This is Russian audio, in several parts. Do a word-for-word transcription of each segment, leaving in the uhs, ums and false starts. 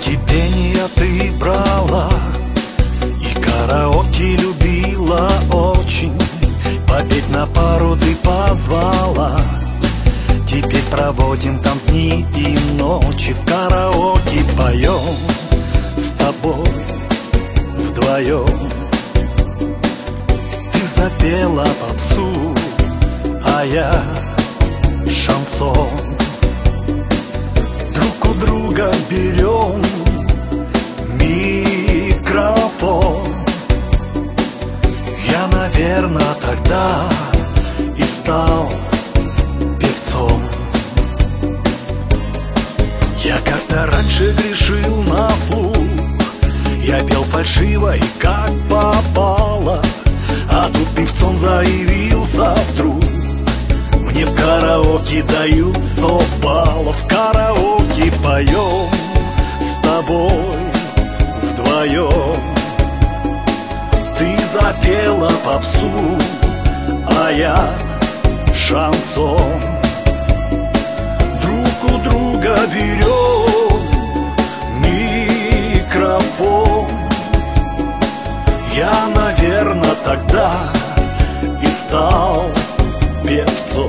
караоке пение ты брала, и караоке любила очень. Попеть на пару ты позвала, теперь проводим там дни и ночи. В караоке поем с тобой вдвоем. Ты запела попсу, а я шансон. Друг у друга берем микрофон. Я, наверное, тогда и стал певцом. Я как-то раньше грешил на слух, я пел фальшиво и как попало, а тут певцом заявился вдруг. Мне в караоке дают сто баллов. В караоке поем с тобой вдвоем. Ты запела попсу, а я шансон. Друг у друга берем микрофон. Я, наверное, тогда и стал певцом.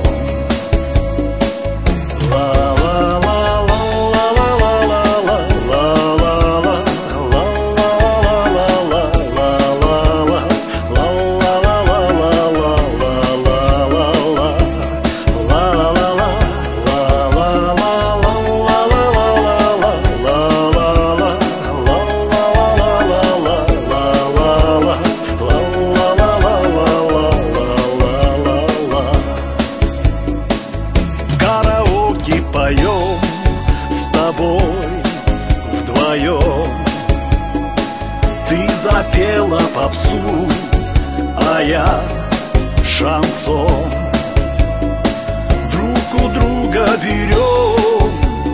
Поем с тобой вдвоем. Ты запела попсу, а я шансон. Друг у друга берем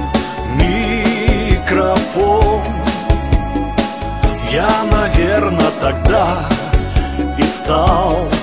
микрофон. Я, наверное, тогда и стал